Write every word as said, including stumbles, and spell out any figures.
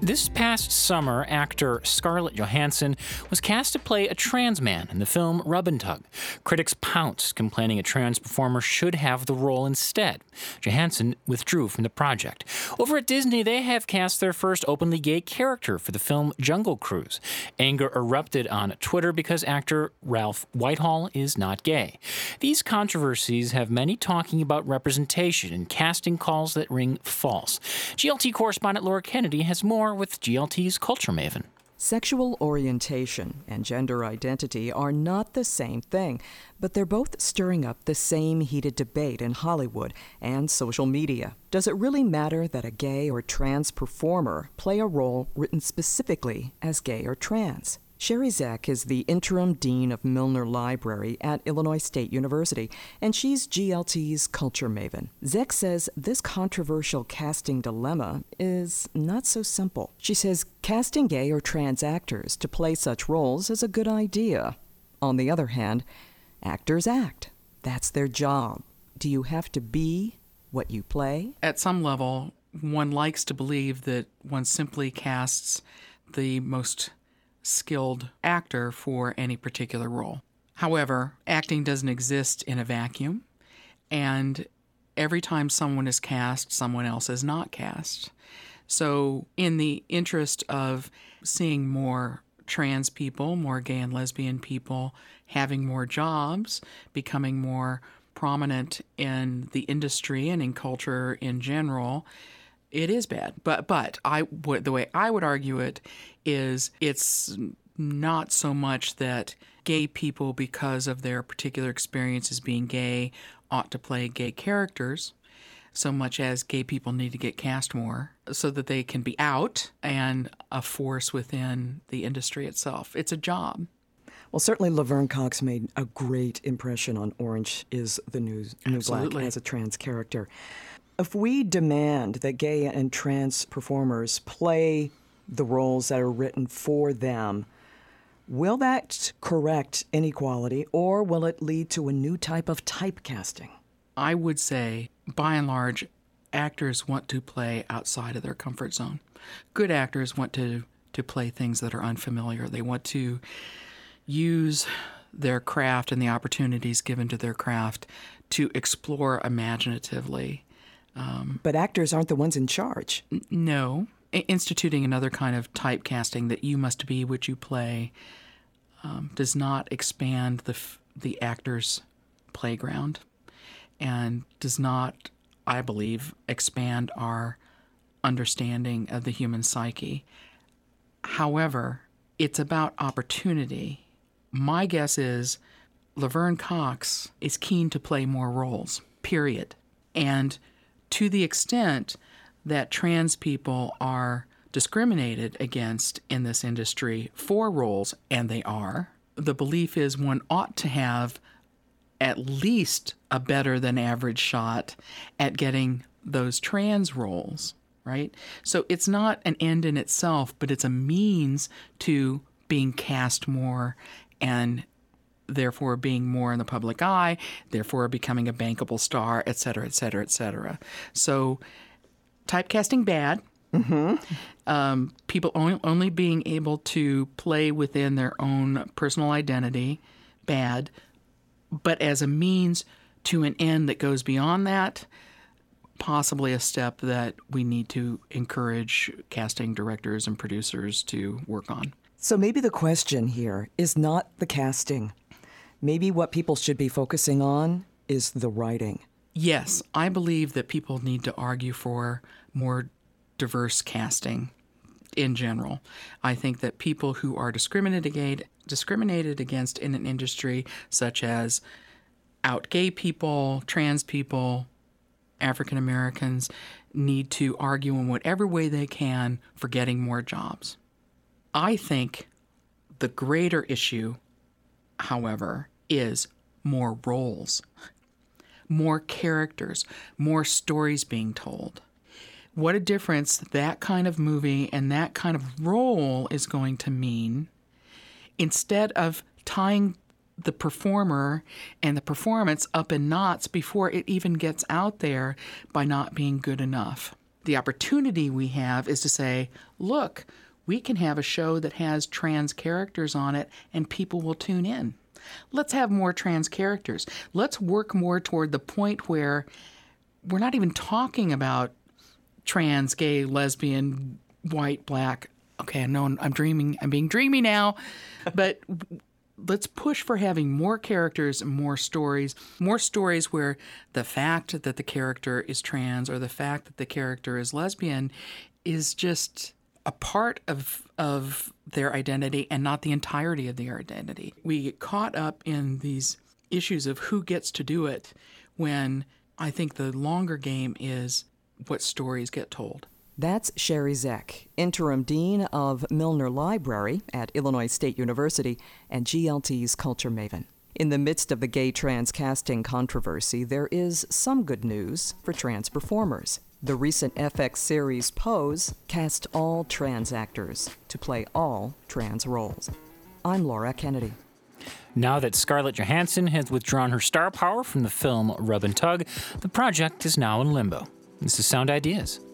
This past summer, actor Scarlett Johansson was cast to play a trans man in the film Rub and Tug. Critics pounced, complaining a trans performer should have the role instead. Johansson withdrew from the project. Over at Disney, they have cast their first openly gay character for the film Jungle Cruise. Anger erupted on Twitter because actor Ralph Whitehall is not gay. These controversies have many talking about representation and casting calls that ring false. G L T correspondent Laura Kennedy has more with G L T's Culture Maven. Sexual orientation and gender identity are not the same thing, but they're both stirring up the same heated debate in Hollywood and social media. Does it really matter that a gay or trans performer play a role written specifically as gay or trans? Sherry Zeck is the interim dean of Milner Library at Illinois State University, and she's G L T's Culture Maven. Zeck says this controversial casting dilemma is not so simple. She says casting gay or trans actors to play such roles is a good idea. On the other hand, actors act. That's their job. Do you have to be what you play? At some level, one likes to believe that one simply casts the most skilled actor for any particular role. However, acting doesn't exist in a vacuum, and every time someone is cast, someone else is not cast. So in the interest of seeing more trans people, more gay and lesbian people having more jobs, becoming more prominent in the industry and in culture in general, it is bad. But but I would the way I would argue it is it's not so much that gay people, because of their particular experiences being gay, ought to play gay characters, so much as gay people need to get cast more so that they can be out and a force within the industry itself. It's a job. Well, certainly Laverne Cox made a great impression on Orange is the New, New Black as a trans character. If we demand that gay and trans performers play the roles that are written for them, will that correct inequality, or will it lead to a new type of typecasting? I would say, by and large, actors want to play outside of their comfort zone. Good actors want to, to play things that are unfamiliar. They want to use their craft and the opportunities given to their craft to explore imaginatively. Um, but actors aren't the ones in charge. N- no. I- instituting another kind of typecasting that you must be what you play um, does not expand the f- the actor's playground and does not, I believe, expand our understanding of the human psyche. However, it's about opportunity. My guess is Laverne Cox is keen to play more roles, period. And to the extent that trans people are discriminated against in this industry for roles, and they are, the belief is one ought to have at least a better than average shot at getting those trans roles, right? So it's not an end in itself, but it's a means to being cast more and therefore being more in the public eye, therefore becoming a bankable star, et cetera, et cetera, et cetera. So typecasting bad. Mm-hmm. Um, people only, only being able to play within their own personal identity, bad. But as a means to an end that goes beyond that, possibly a step that we need to encourage casting directors and producers to work on. So maybe the question here is not the casting. Maybe what people should be focusing on is the writing. Yes, I believe that people need to argue for more diverse casting in general. I think that people who are discriminated discriminated against in an industry such as out gay people, trans people, African Americans, need to argue in whatever way they can for getting more jobs. I think the greater issue, however, is more roles, more characters, more stories being told. What a difference that kind of movie and that kind of role is going to mean, instead of tying the performer and the performance up in knots before it even gets out there by not being good enough. The opportunity we have is to say, look, we can have a show that has trans characters on it and people will tune in. Let's have more trans characters. Let's work more toward the point where we're not even talking about trans, gay, lesbian, white, black. Okay, I know I'm dreaming. I'm being dreamy now. But let's push for having more characters and more stories, more stories where the fact that the character is trans or the fact that the character is lesbian is just a part of of their identity and not the entirety of their identity. We get caught up in these issues of who gets to do it when I think the longer game is what stories get told. That's Sherry Zeck, Interim Dean of Milner Library at Illinois State University and G L T's Culture Maven. In the midst of the gay-trans casting controversy, there is some good news for trans performers. The recent F X series Pose cast all trans actors to play all trans roles. I'm Laura Kennedy. Now that Scarlett Johansson has withdrawn her star power from the film Rub and Tug, the project is now in limbo. This is Sound Ideas.